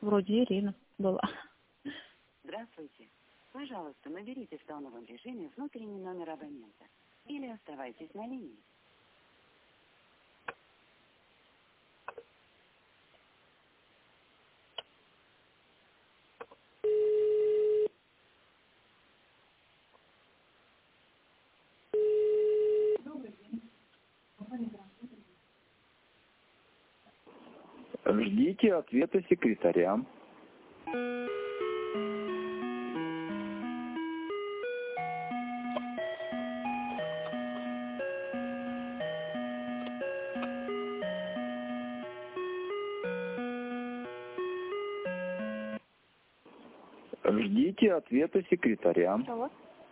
Вроде Ирина была. Здравствуйте. Пожалуйста, наберите в тоновом режиме внутренний номер абонента. Или оставайтесь на линии. Ждите ответа секретаря. Ждите ответа секретаря. Алло.